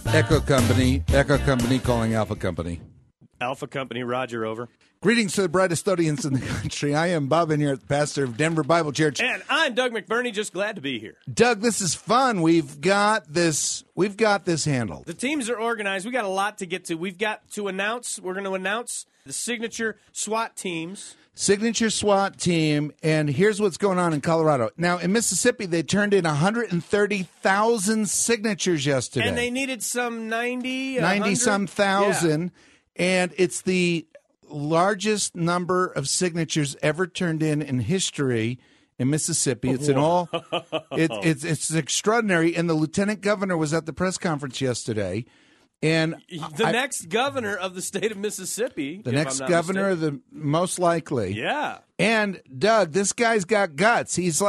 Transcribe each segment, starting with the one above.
Echo Company calling Alpha Company. Alpha Company, Roger, over. Greetings to the brightest audience in the country. I am Bob Enyart, pastor of Denver Bible Church. And I'm Doug McBurney, just glad to be here. Doug, this is fun. We've got this handled. The teams are organized. We got a lot to get to. We're going to announce the signature SWAT teams. Signature SWAT team, and here's what's going on in Colorado. Now, in Mississippi, they turned in 130,000 signatures yesterday. And they needed some 90-some thousand, and it's the largest number of signatures ever turned in history in Mississippi. It's it's extraordinary, and the lieutenant governor was at the press conference yesterday. And the next governor of the state of Mississippi. The next governor, most likely. Yeah. And Doug, this guy's got guts. He's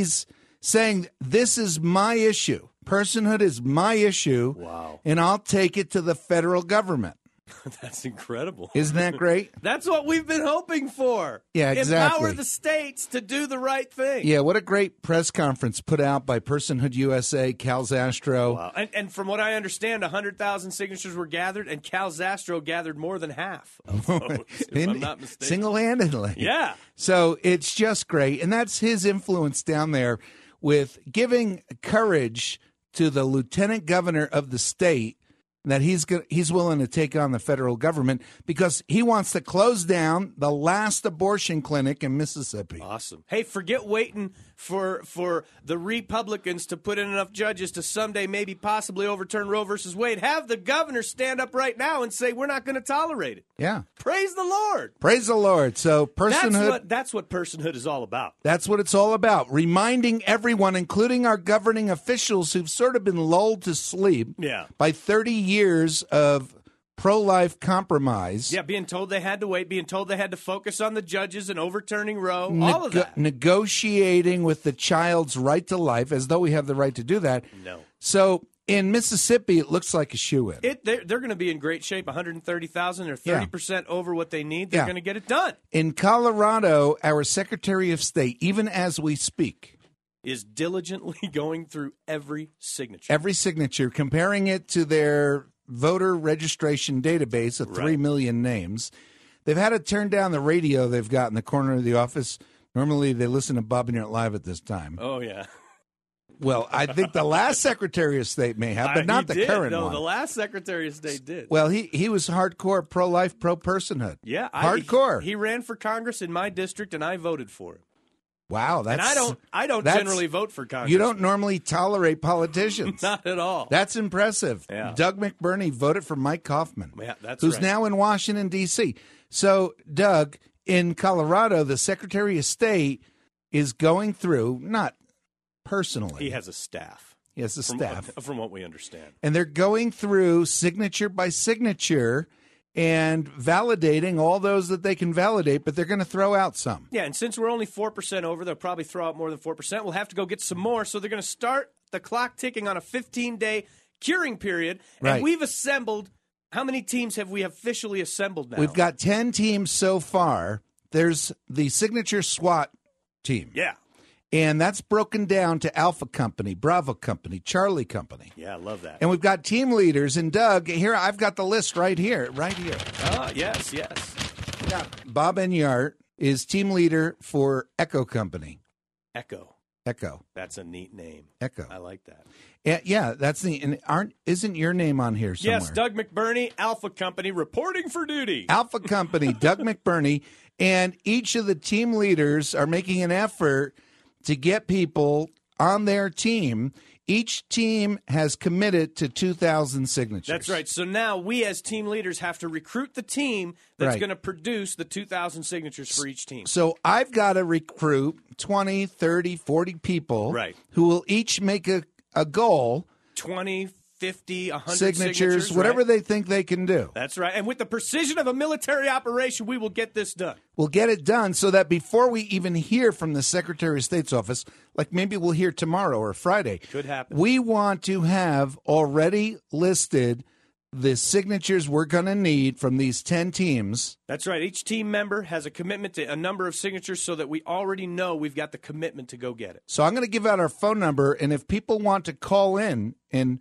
saying, this is my issue. Personhood is my issue. Wow. And I'll take it to the federal government. That's incredible. Isn't that great? That's what we've been hoping for. Yeah, exactly. Empower the states to do the right thing. Yeah, what a great press conference put out by Personhood USA, Cal Zastro. Wow. And from what I understand, 100,000 signatures were gathered, and Cal Zastro gathered more than half of those, if I'm not mistaken. Single-handedly. Yeah. So it's just great. And that's his influence down there with giving courage to the lieutenant governor of the state that he's willing to take on the federal government because he wants to close down the last abortion clinic in Mississippi. Awesome. Hey, forget waiting for the Republicans to put in enough judges to someday maybe possibly overturn Roe versus Wade. Have the governor stand up right now and say, we're not going to tolerate it. Yeah. Praise the Lord. Praise the Lord. So personhood. That's what personhood is all about. That's what it's all about. Reminding everyone, including our governing officials who've sort of been lulled to sleep by 30 years of pro-life compromise. Yeah, being told they had to wait, being told they had to focus on the judges and overturning Roe, all of that. Negotiating with the child's right to life, as though we have the right to do that. No. So in Mississippi, it looks like a shoo-in. They're going to be in great shape, 130,000. They're 30% over what they need. They're going to get it done. In Colorado, our Secretary of State, even as we speak, is diligently going through every signature. Every signature, comparing it to their voter registration database of 3 million names. They've had to turn down the radio they've got in the corner of the office. Normally, they listen to Bob Enyart Live at this time. Oh, yeah. Well, I think the last Secretary of State may have, but not the current one. No, the last Secretary of State did. Well, he was hardcore pro-life, pro-personhood. Yeah. Hardcore. He ran for Congress in my district, and I voted for him. Wow, and I don't generally vote for Congress. You don't normally tolerate politicians. Not at all. That's impressive. Yeah. Doug McBurney voted for Mike Kaufman, who's right. now in Washington, D.C. So, Doug, in Colorado, the Secretary of State is going through, not personally. He has a staff. He has a staff. From what we understand. And they're going through signature by signature and validating all those that they can validate, but they're going to throw out some. Yeah, and since we're only 4% over, they'll probably throw out more than 4%. We'll have to go get some more, so they're going to start the clock ticking on a 15-day curing period. And we've assembled – how many teams have we officially assembled now? We've got 10 teams so far. There's the signature SWAT team. Yeah. And that's broken down to Alpha Company, Bravo Company, Charlie Company. Yeah, I love that. And we've got team leaders. And Doug, here, I've got the list right here. Oh, yes. Yeah. Bob Enyart is team leader for Echo Company. Echo. That's a neat name. Echo. I like that. That's the. And isn't your name on here somewhere? Yes, Doug McBurney, Alpha Company, reporting for duty. Alpha Company, Doug McBurney. And each of the team leaders are making an effort to get people on their team. Each team has committed to 2,000 signatures. That's right. So now we as team leaders have to recruit the team that's going to produce the 2,000 signatures for each team. So I've got to recruit 20, 30, 40 people who will each make a goal. 20, 50, 100 signatures, whatever they think they can do. That's right. And with the precision of a military operation, we will get this done. We'll get it done so that before we even hear from the Secretary of State's office, like maybe we'll hear tomorrow or Friday. Could happen. We want to have already listed the signatures we're going to need from these 10 teams. That's right. Each team member has a commitment to a number of signatures so that we already know we've got the commitment to go get it. So I'm going to give out our phone number, and if people want to call in and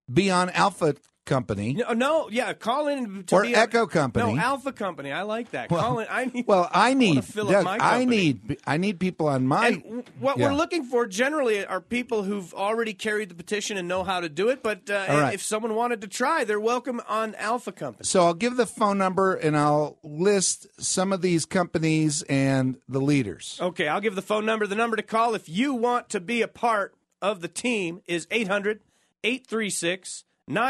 be on Alpha Company. No, call in to or be Echo Company. No, Alpha Company. I like that. Call in. I need people on my. And what we're looking for generally are people who've already carried the petition and know how to do it. But if someone wanted to try, they're welcome on Alpha Company. So I'll give the phone number and I'll list some of these companies and the leaders. Okay, I'll give the phone number. The number to call if you want to be a part of the team is 800-836-9278.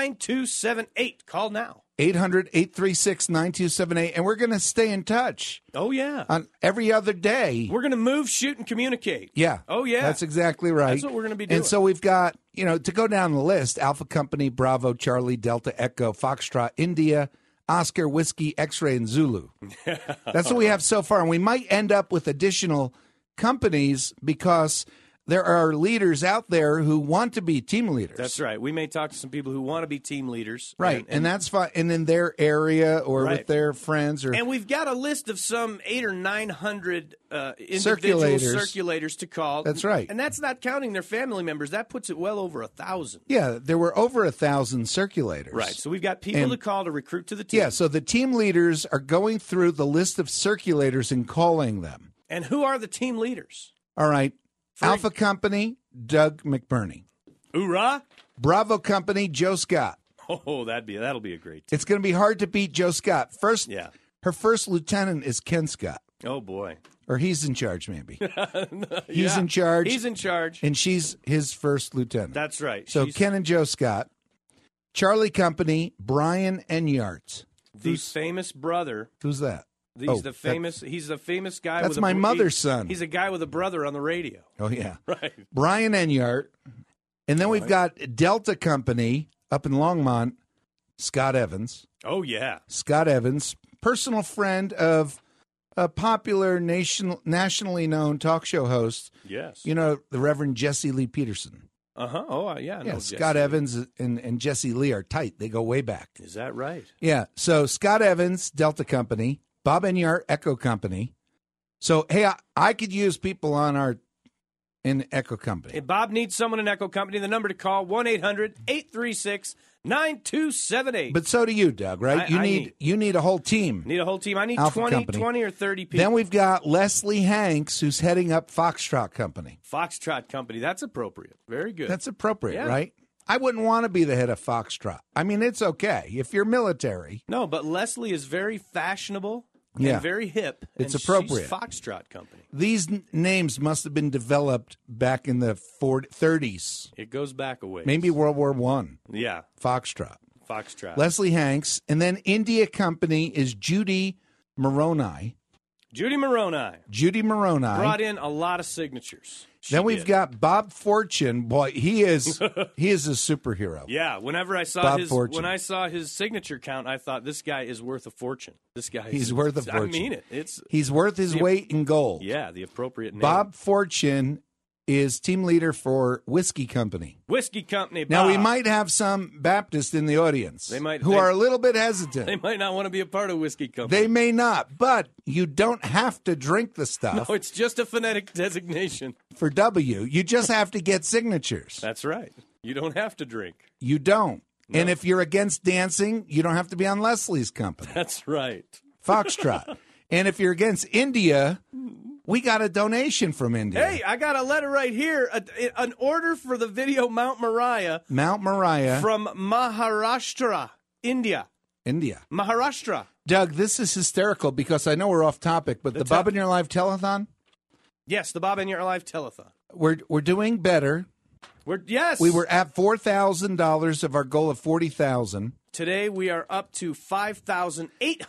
Call now. 800-836-9278. And we're going to stay in touch. Oh, yeah. On every other day. We're going to move, shoot, and communicate. Yeah. Oh, yeah. That's exactly right. That's what we're going to be doing. And so we've got, to go down the list, Alpha Company, Bravo, Charlie, Delta, Echo, Foxtrot, India, Oscar, Whiskey, X-Ray, and Zulu. That's what we have so far. And we might end up with additional companies because there are leaders out there who want to be team leaders. That's right. We may talk to some people who want to be team leaders. Right, and that's fine. And in their area or with their friends. And we've got a list of some 800 or 900 individual circulators to call. That's right. And that's not counting their family members. That puts it well over 1,000. Yeah, there were over 1,000 circulators. Right, so we've got people to call to recruit to the team. Yeah, so the team leaders are going through the list of circulators and calling them. And who are the team leaders? All right. Alpha Company, Doug McBurney. Hoorah! Bravo Company, Joe Scott. Oh, that'll be a great team. It's going to be hard to beat Joe Scott. Her first lieutenant is Ken Scott. Oh, boy. Or he's in charge, maybe. He's in charge. He's in charge. And she's his first lieutenant. That's right. So Ken and Joe Scott. Charlie Company, Brian Enyart. The famous brother. Who's that? He's the famous guy. That's my mother's son. He's a guy with a brother on the radio. Oh, yeah. Right. Brian Enyart. And then we've got Delta Company up in Longmont, Scott Evans. Oh, yeah. Scott Evans, personal friend of a popular nationally known talk show host. Yes. The Reverend Jesse Lee Peterson. Uh-huh. Oh, yeah. Yeah, Scott Evans and Jesse Lee are tight. They go way back. Is that right? Yeah. So Scott Evans, Delta Company. Bob Enyart, Echo Company. So, hey, I could use people in Echo Company. If Bob needs someone in Echo Company, the number to call, 1-800-836-9278. But so do you, Doug, right? You need a whole team. Need a whole team. I need Alpha 20 Company. 20 or 30 people. Then we've got Leslie Hanks, who's heading up Foxtrot Company. Foxtrot Company. That's appropriate. Very good. That's appropriate, right? I wouldn't want to be the head of Foxtrot. I mean, it's okay if you're military. No, but Leslie is very fashionable. And very hip. It's and appropriate. She's Foxtrot Company. These names must have been developed back in the 30s. It goes back a ways. Maybe World War I. Yeah. Foxtrot. Leslie Hanks. And then India Company is Judy Moroni. Judy Moroni. Brought in a lot of signatures. Then we've got Bob Fortune. Boy, he is a superhero. Yeah, whenever I saw his signature count, I thought this guy is worth a fortune. He's worth a fortune. I mean it. He's worth his weight in gold. Yeah, the appropriate name. Bob Fortune is team leader for Whiskey Company. Whiskey Company, Bob. Now, we might have some Baptists in the audience who are a little bit hesitant. They might not want to be a part of Whiskey Company. They may not, but you don't have to drink the stuff. No, it's just a phonetic designation. For W, you just have to get signatures. That's right. You don't have to drink. You don't. No. And if you're against dancing, you don't have to be on Leslie's company. That's right. Foxtrot. And if you're against India, we got a donation from India. Hey, I got a letter right here. An order for the video Mount Moriah. From Maharashtra, India. Maharashtra. Doug, this is hysterical because I know we're off topic, but the Bob in Your Life Telethon? Yes, the Bob in Your Life Telethon. We're doing better. We were at $4,000 of our goal of $40,000. Today we are up to $5,800.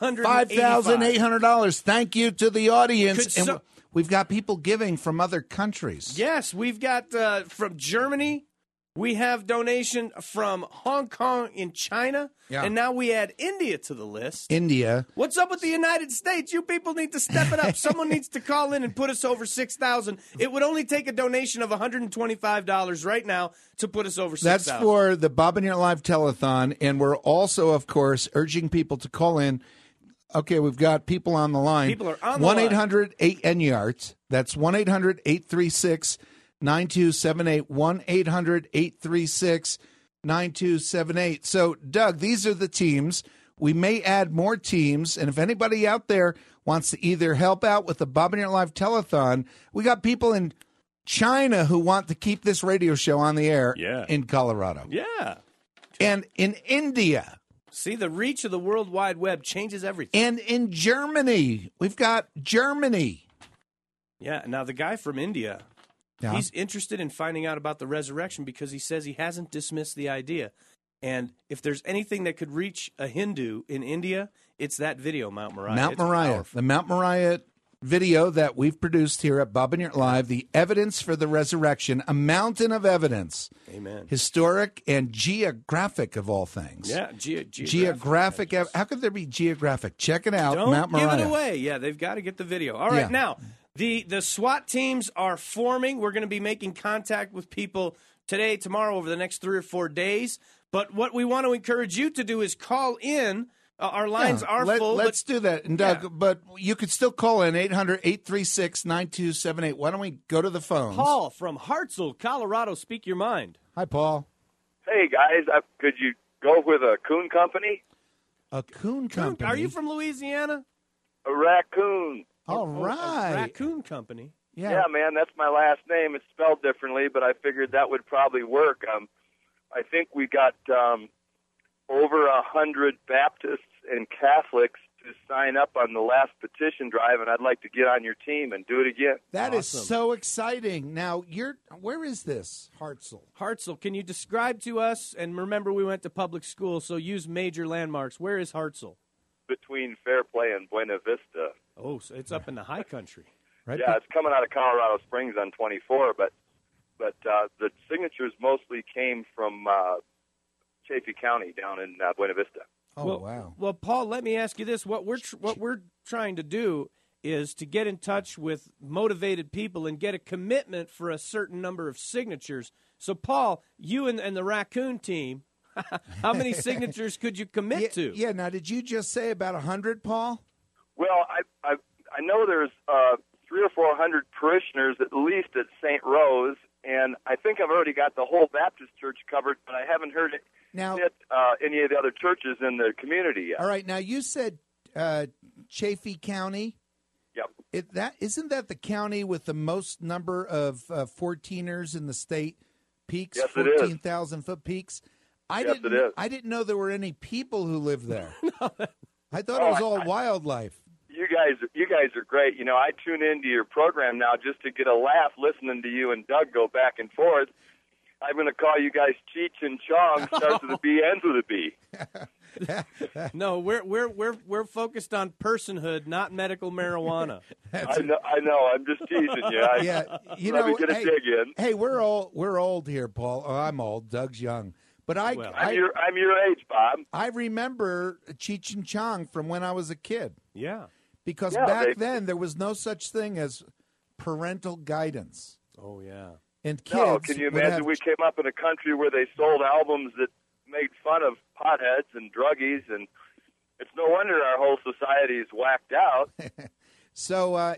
$5,800. Thank you to the audience. We've got people giving from other countries. Yes, we've got from Germany. We have donation from Hong Kong in China. Yeah. And now we add India to the list. India. What's up with the United States? You people need to step it up. Someone needs to call in and put us over $6,000. It would only take a donation of $125 right now to put us over $6,000. That's for the Bob in Your Life Telethon. And we're also, of course, urging people to call in. Okay, we've got people on the line. People are on the line. 1-800-8-NYARDS. That's 1-800-836-9278. 1-800-836-9278. 9278. So, Doug, these are the teams. We may add more teams, and if anybody out there wants to either help out with the Bob and Your Live telethon, we got people in China who want to keep this radio show on the air in Colorado. Yeah. And in India. See, the reach of the World Wide Web changes everything. And in Germany. We've got Germany. Yeah. Now, the guy from India, he's interested in finding out about the resurrection because he says he hasn't dismissed the idea. And if there's anything that could reach a Hindu in India, it's that video, Mount Moriah. Mount Moriah. The Mount Moriah video that we've produced here at Bob and Your Live, the evidence for the resurrection, a mountain of evidence. Amen. Historic and geographic of all things. Yeah, geographic. How could there be geographic? Check it out, Mount Moriah. Don't give it away. Yeah, they've got to get the video. All right, now, the SWAT teams are forming. We're going to be making contact with people today, tomorrow, over the next 3 or 4 days. But what we want to encourage you to do is call in. Our lines are full. Let's do that. And Doug, but you could still call in 800-836-9278. Why don't we go to the phones? Paul from Hartselle, Colorado. Speak your mind. Hi, Paul. Hey, guys. Could you go with a coon company? A coon company? Are you from Louisiana? A raccoon. All right. A raccoon company. Yeah, man. That's my last name. It's spelled differently, but I figured that would probably work. I think we got over 100 Baptists and Catholics to sign up on the last petition drive, and I'd like to get on your team and do it again. That is so exciting. Now, where is this, Hartselle? Hartselle, can you describe to us, and remember we went to public school, so use major landmarks. Where is Hartselle? Between Fairplay and Buena Vista. Oh, so it's up in the high country. Right. Yeah, it's coming out of Colorado Springs on 24, but the signatures mostly came from Chaffee County down in Buena Vista. Oh, wow. Well, Paul, let me ask you this. What we're trying to do is to get in touch with motivated people and get a commitment for a certain number of signatures. So, Paul, you and the raccoon team, how many signatures could you commit to? Yeah, now, did you just say about 100, Paul? Well, I know there's 300 or 400 parishioners at least at St. Rose, and I think I've already got the whole Baptist church covered, but I haven't heard it hit any of the other churches in the community yet. All right, now you said Chaffee County. Yep. Isn't that the county with the most number of 14ers in the state? Peaks, yes, 14,000-foot peaks. It is. I didn't know there were any people who lived there. I thought it was all wildlife. You guys are great. You know, I tune into your program now just to get a laugh listening to you and Doug go back and forth. I'm going to call you guys Cheech and Chong. Starts with a B, ends with a B. No, we're focused on personhood, not medical marijuana. I know. I'm just teasing you. Let me get a dig in. Hey, we're old here, Paul. Oh, I'm old. Doug's young. But I'm your age, Bob. I remember Cheech and Chong from when I was a kid. Yeah. Because back then there was no such thing as parental guidance. Oh, yeah. And kids. No, can you imagine we came up in a country where they sold albums that made fun of potheads and druggies, and it's no wonder our whole society is whacked out. So,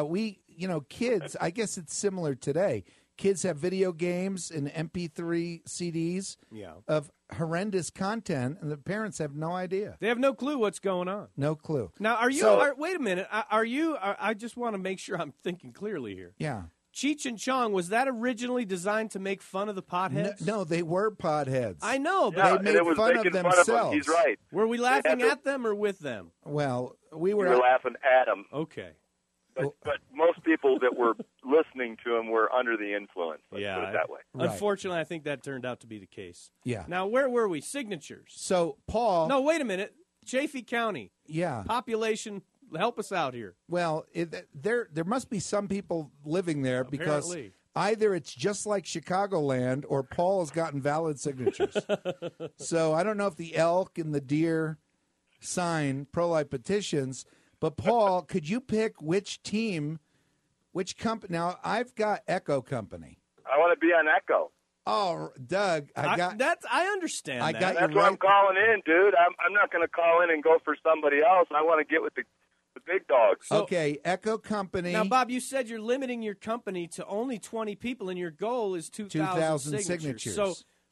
kids, I guess it's similar today. Kids have video games and MP3 CDs of horrendous content, and the parents have no idea. They have no clue what's going on. No clue. Now, wait a minute. I just want to make sure I'm thinking clearly here. Yeah. Cheech and Chong, was that originally designed to make fun of the potheads? No, they were potheads. I know, but they made fun of themselves. He's right. Were we laughing at them or with them? Well, we were laughing at them. Okay. But most people that were listening to him were under the influence. Let's put it that way. Right. Unfortunately, I think that turned out to be the case. Yeah. Now, where were we? Signatures. So, Paul. No, wait a minute. Chaffee County. Yeah. Population. Help us out here. Well, there must be some people living there because either it's just like Chicagoland or Paul has gotten valid signatures. So I don't know if the elk and the deer sign pro-life petitions. But, Paul, could you pick which team, which company? Now, I've got Echo Company. I want to be on Echo. Oh, Doug, I understand that. That's why I'm calling in, dude. I'm not going to call in and go for somebody else. I want to get with the big dogs. Okay, Echo Company. Now, Bob, you said you're limiting your company to only 20 people, and your goal is 2,000 signatures. So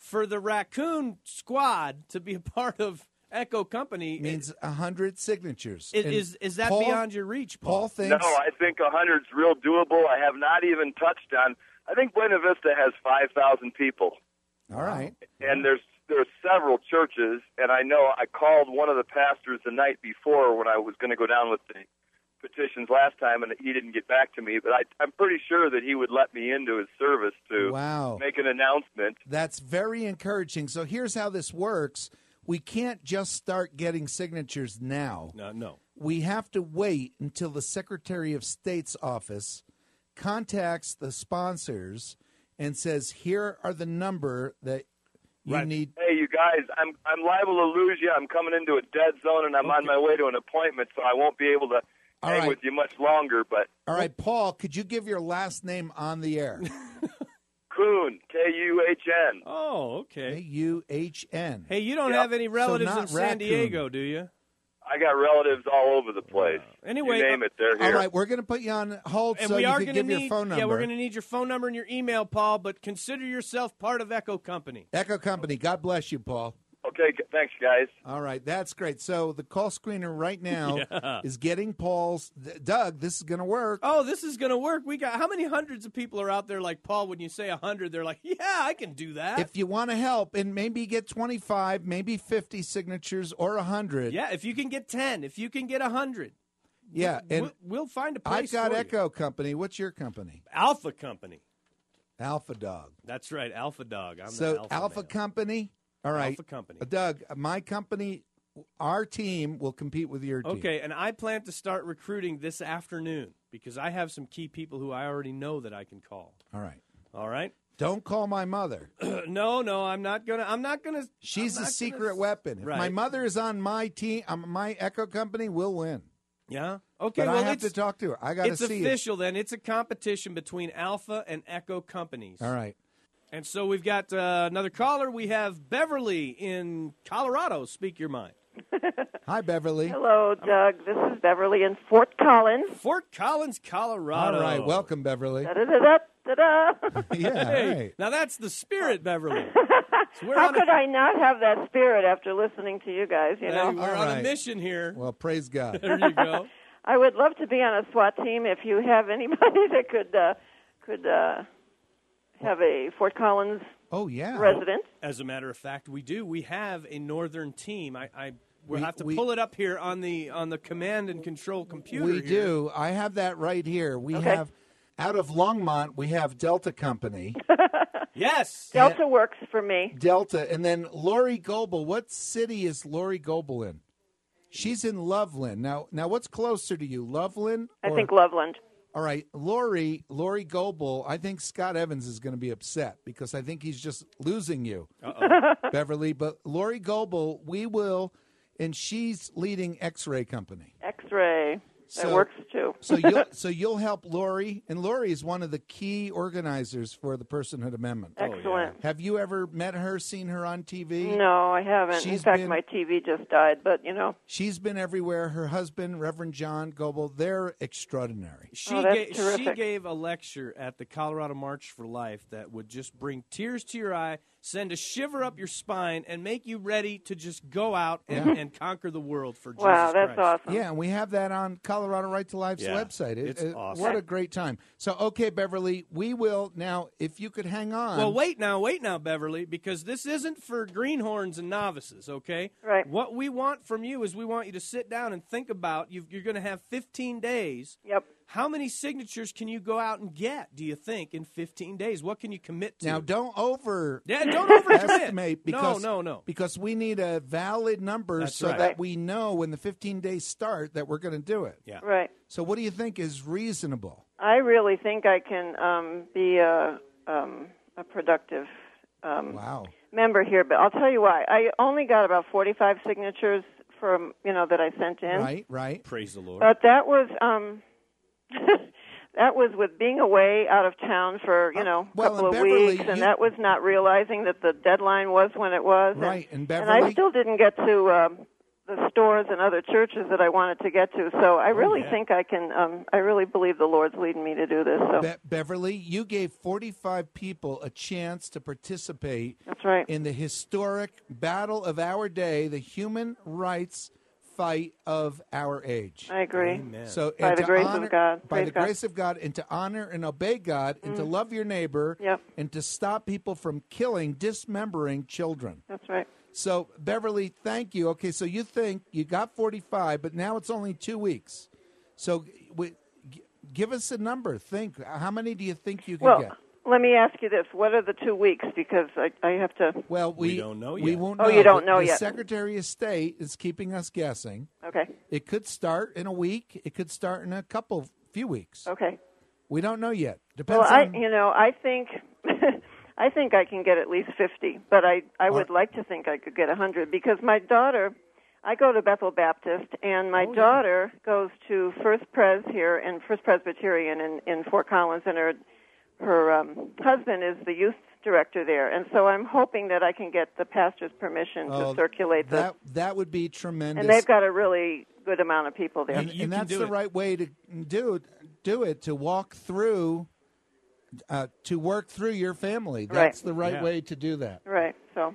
for the Raccoon Squad to be a part of Echo Company means 100 signatures. Is that Paul, beyond your reach, Paul? Thinks, no, I think 100's real doable. I have not even touched on. I think Buena Vista has 5,000 people. All right. And there's several churches, and I know I called one of the pastors the night before when I was going to go down with the petitions last time, and he didn't get back to me. But I'm pretty sure that he would let me into his service to make an announcement. That's very encouraging. So here's how this works. We can't just start getting signatures now. No. We have to wait until the Secretary of State's office contacts the sponsors and says, here are the number that you need. Hey, you guys, I'm liable to lose you. I'm coming into a dead zone, and I'm on my way to an appointment, so I won't be able to hang with you much longer. But all right, Paul, could you give your last name on the air? Kuhn, Kuhn. Oh, okay. Kuhn. Hey, you don't have any relatives in San Diego, do you? I got relatives all over the place. Anyway, you name it, they're here. All right, we're going to put you on hold so you can give your phone number. Yeah, we're going to need your phone number and your email, Paul, but consider yourself part of Echo Company. Echo Company. God bless you, Paul. Okay, thanks, guys. All right, that's great. So the call screener right now is getting Paul's. Doug, this is going to work. Oh, this is going to work. We got how many hundreds of people are out there like Paul? When you say 100, they're like, "Yeah, I can do that." If you want to help and maybe get 25, maybe 50 signatures or 100. Yeah, if you can get 10, if you can get 100. Yeah, and we'll find a place. I've got for Echo you. Company. What's your company? Alpha Company. Alpha Dog. That's right, Alpha Dog. I'm so the Alpha Company. All right, Alpha Company. Doug, my company, our team will compete with your team. Okay, and I plan to start recruiting this afternoon because I have some key people who I already know that I can call. All right. Don't call my mother. No, I'm not gonna. She's a secret weapon. If my mother is on my team, my Echo Company, we'll win. Yeah. Okay. But well, I have to talk to her. I got to see it. It's official then. It's a competition between Alpha and Echo companies. All right. And so we've got another caller. We have Beverly in Colorado. Speak your mind. Hi, Beverly. Hello, Doug. This is Beverly in Fort Collins. Fort Collins, Colorado. All right. Welcome, Beverly. Da-da-da-da-da-da. Yeah. Hey, right. now that's the spirit, Beverly. So How could I not have that spirit after listeing to you guys, you know? We're on a mission here. Well, praise God. There you go. I would love to be on a SWAT team if you have anybody that could have a Fort Collins resident. As a matter of fact, we do. We have a northern team. We'll have to pull it up here on the command and control computer. We do. I have that right here. We have, out of Longmont, we have Delta Company. Yes. Delta works for me. Delta. And then Lori Goebel. What city is Lori Goebel in? She's in Loveland. Now what's closer to you, Loveland? I think Loveland. All right, Lori Goebel, I think Scott Evans is going to be upset because I think he's just losing you, Beverly. But Lori Goebel, we will, and she's leading X-Ray Company. X-Ray. That works, too. So you'll help Lori, and Lori is one of the key organizers for the Personhood Amendment. Excellent. Have you ever met her, seen her on TV? No, I haven't. In fact, my TV just died, but, you know. She's been everywhere. Her husband, Reverend John Goebel, they're extraordinary. She gave a lecture at the Colorado March for Life that would just bring tears to your eye, send a shiver up your spine, and make you ready to just go out and conquer the world for Jesus Christ. Wow, that's awesome. Yeah, and we have that on Colorado Right to Life's website. It's awesome. What a great time. So, okay, Beverly, we will now, if you could hang on. Well, wait now, Beverly, because this isn't for greenhorns and novices, okay? Right. What we want from you is we want you to sit down and think about, you're going to have 15 days. Yep. How many signatures can you go out and get, do you think, in 15 days? What can you commit to? Now, don't overestimate. Because, no. Because we need a valid number that we know when the 15 days start that we're going to do it. Yeah. Right. So what do you think is reasonable? I really think I can be a productive member here, but I'll tell you why. I only got about 45 signatures from, that I sent in. Right. Praise the Lord. But that was... that was with being away out of town for, a couple of Beverly, weeks, and that was not realizing that the deadline was when it was. Right, and Beverly... And I still didn't get to the stores and other churches that I wanted to get to. So I really think I can. I really believe the Lord's leading me to do this. So. Beverly, you gave 45 people a chance to participate. That's right. In the historic battle of our day, the human rights fight of our age. I agree. Amen. So, by the grace of God. By the grace of God, and to honor and obey God, and to love your neighbor, and to stop people from killing, dismembering children. That's right. So, Beverly, thank you. Okay, so you think you got 45, but now it's only 2 weeks. So give us a number. Think, how many do you think you can get? Let me ask you this. What are the 2 weeks? Because I have to... Well, we don't know yet. We won't know. Oh, you don't know the yet. The Secretary of State is keeping us guessing. Okay. It could start in a week. It could start in few weeks. Okay. We don't know yet. Depends well, on... I think... I think I can get at least 50, but I would like to think I could get 100 because my daughter, I go to Bethel Baptist, and my daughter goes to First Pres here and First Presbyterian in Fort Collins, and her husband is the youth director there, and so I'm hoping that I can get the pastor's permission to circulate that would be tremendous. And they've got a really good amount of people there. And that's the right way to do it, to walk through... to work through your family. That's the right way to do that. Right. So.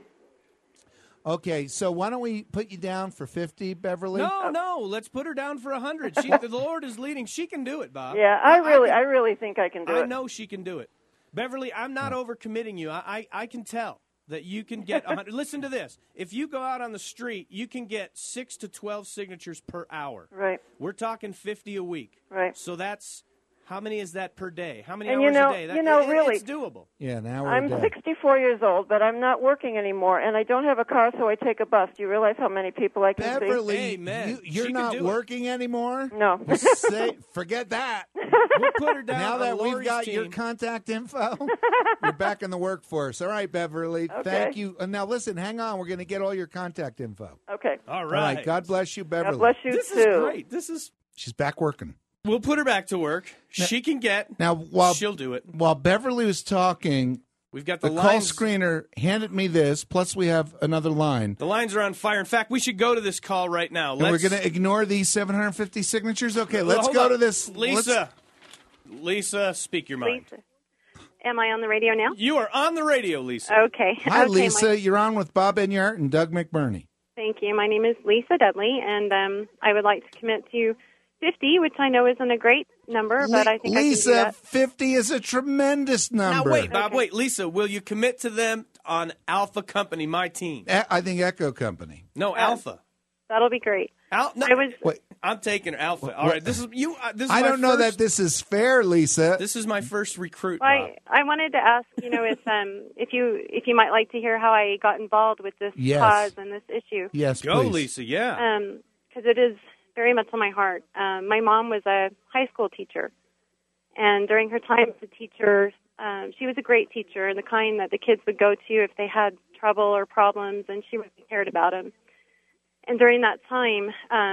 Okay, so why don't we put you down for 50, Beverly? No, let's put her down for 100. The Lord is leading. She can do it, Bob. Yeah, I really think I can do it. I know she can do it. Beverly, I'm not overcommitting you. I can tell that you can get 100. Listen to this. If you go out on the street, you can get 6 to 12 signatures per hour. Right. We're talking 50 a week. Right. So that's... How many is that per day? How many hours a day? Really, it's doable. Yeah, an hour I'm a day. 64 years old, but I'm not working anymore, and I don't have a car, so I take a bus. Do you realize how many people I can Beverly, see? Amen. You're not working anymore? No. Forget that. We'll put her down. Now that we've got team. your contact info, you're back in the workforce. All right, Beverly. Okay. Thank you. Now, listen, hang on. We're going to get all your contact info. Okay. All right. God bless you, Beverly. God bless you, this too. Is great. She's back working. We'll put her back to work. She can get. She'll do it. While Beverly was talking, we've got the call screener handed me this. Plus, we have another line. The lines are on fire. In fact, we should go to this call right now. And we're going to ignore these 750 signatures. Okay, let's go to this. Lisa, speak your mind. Lisa. Am I on the radio now? You are on the radio, Lisa. Okay. Hi, Lisa. You're on with Bob Enyart and Doug McBurney. Thank you. My name is Lisa Dudley, and I would like to commit to 50, which I know isn't a great number, but I think Lisa, I can do that. 50 is a tremendous number. Now, wait, Bob, wait. Lisa, will you commit to them on Alpha Company, my team? I think Echo Company. No, Alpha. That'll be great. I'm taking Alpha. All right, this is you. I don't know that this is fair, Lisa. This is my first recruit. Well, I wanted to ask, if you might like to hear how I got involved with this cause and this issue. Yes, go, please. Lisa. Yeah. Because it is very much on my heart. My mom was a high school teacher, and during her time as a teacher, she was a great teacher, the kind that the kids would go to if they had trouble or problems, and she really cared about them. And during that time,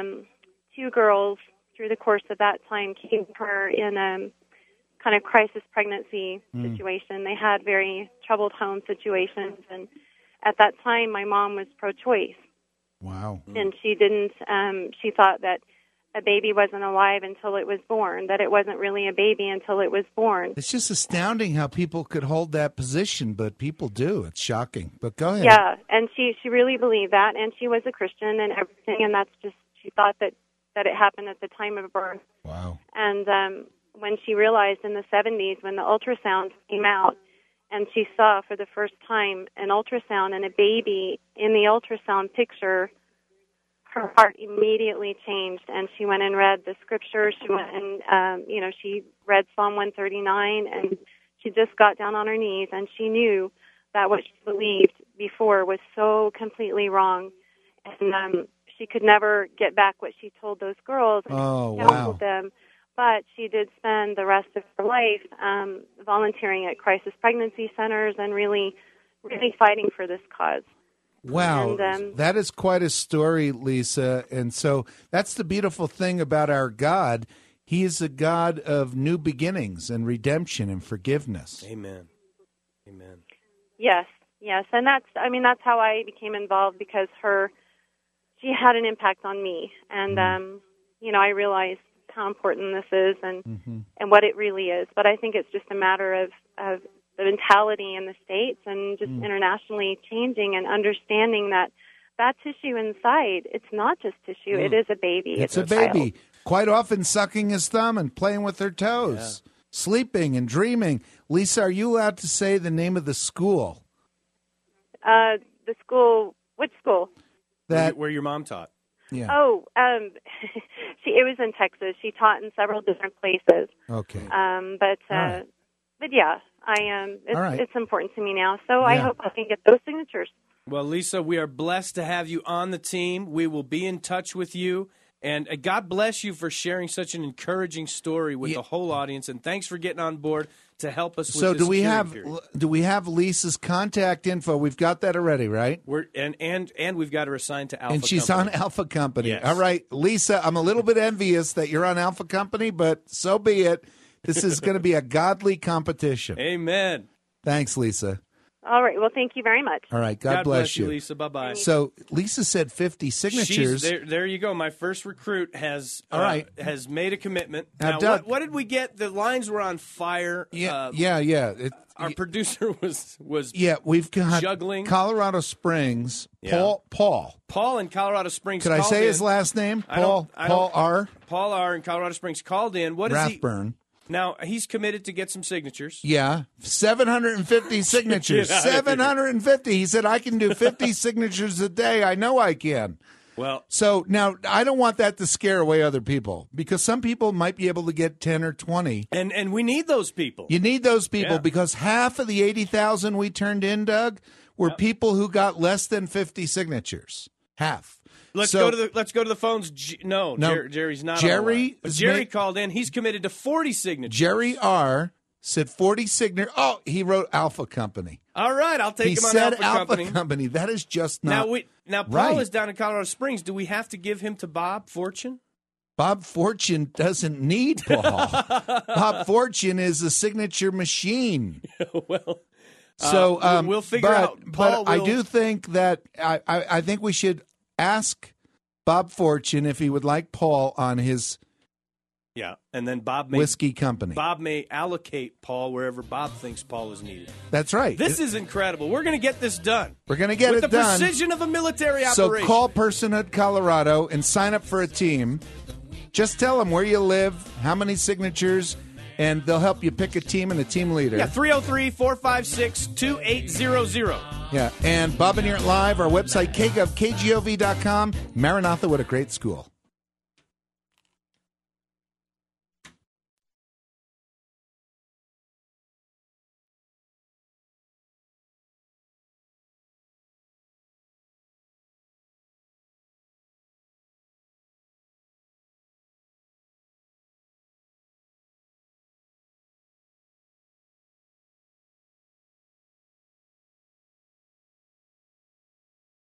2 girls, through the course of that time, came to her in a kind of crisis pregnancy situation. They had very troubled home situations, and at that time, my mom was pro-choice. Wow. And she didn't, she thought that a baby wasn't alive until it was born, that it wasn't really a baby until it was born. It's just astounding how people could hold that position, but people do. It's shocking. But go ahead. Yeah, and she really believed that, and she was a Christian and everything, and that's just, she thought that it happened at the time of birth. Wow. And when she realized in the 70s, when the ultrasound came out, and she saw for the first time an ultrasound and a baby in the ultrasound picture, her heart immediately changed, and she went and read the scriptures. She went and, she read Psalm 139, and she just got down on her knees, and she knew that what she believed before was so completely wrong, and she could never get back what she told those girls and counseled them. But she did spend the rest of her life volunteering at crisis pregnancy centers and really, really fighting for this cause. Wow, that is quite a story, Lisa. And so that's the beautiful thing about our God. He is a God of new beginnings and redemption and forgiveness. Amen. Amen. Yes. And that's how I became involved, because she had an impact on me. And, I realized how important this is and what it really is. But I think it's just a matter of the mentality in the States and just internationally changing and understanding that tissue inside, it's not just tissue. It is a baby. It's a baby. Child. Quite often sucking his thumb and playing with their toes, sleeping and dreaming. Lisa, are you allowed to say the name of the school? The school, which school? Where your mom taught. Yeah. Oh, it was in Texas. She taught in several different places. Okay. But yeah, it's important to me now. So I hope I can get those signatures. Well, Lisa, we are blessed to have you on the team. We will be in touch with you. And God bless you for sharing such an encouraging story with the whole audience. And thanks for getting on board to help us with this. So do we have Lisa's contact info? We've got that already, right? And we've got her assigned to Alpha And she's Company. on Alpha Company. Yes. All right, Lisa, I'm a little bit envious that you're on Alpha Company, but so be it. This is going to be a godly competition. Amen. Thanks, Lisa. All right. Well, thank you very much. All right. God bless you, Lisa. Bye-bye. So Lisa said 50 signatures. There you go. My first recruit has made a commitment. Now, Doug, what did we get? The lines were on fire. Yeah. Our producer was we've got juggling. Colorado Springs. Paul in Colorado Springs. Could I say his last name? Paul R. Paul R. in Colorado Springs called in. What is Rathburn. Now, he's committed to get some signatures. Yeah, 750 signatures. 750. He said, I can do 50 signatures a day. I know I can. Well, so now I don't want that to scare away other people because some people might be able to get 10 or 20. And we need those people. You need those people because half of the 80,000 we turned in, Doug, were people who got less than 50 signatures. Half. Let's go to the phones. No, Jerry's not. Jerry called in. He's committed to 40 signatures. Jerry R. said 40 signatures. Oh, he wrote Alpha Company. All right, I'll take him on Alpha Company. That is just not Now Paul is down in Colorado Springs. Do we have to give him to Bob Fortune? Bob Fortune doesn't need Paul. Bob Fortune is a signature machine. Well, so we'll figure out. But I do think that I think we should ask Bob Fortune if he would like Paul on his and then whiskey company. Bob may allocate Paul wherever Bob thinks Paul is needed. That's right. This is incredible. We're going to get this done. We're going to get it done. With the precision of a military operation. So call Personhood Colorado and sign up for a team. Just tell them where you live, how many signatures, and they'll help you pick a team and a team leader. Yeah, 303-456-2800. Yeah, and Bob and Ert Live, our website, kgov.com. Maranatha, what a great school.